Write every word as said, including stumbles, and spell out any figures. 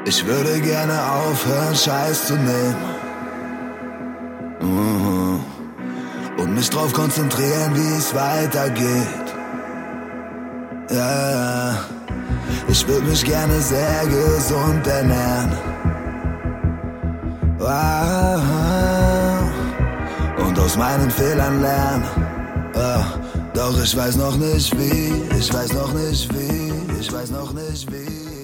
Ich würde gerne aufhören, Scheiß zu nehmen. Mhm. Und mich drauf konzentrieren, wie es weitergeht. Ja, ja. Ich würde mich gerne sehr gesund ernähren. Wow. Und aus meinen Fehlern lernen. Ja. Doch ich weiß noch nicht wie, ich weiß noch nicht wie, ich weiß noch nicht wie.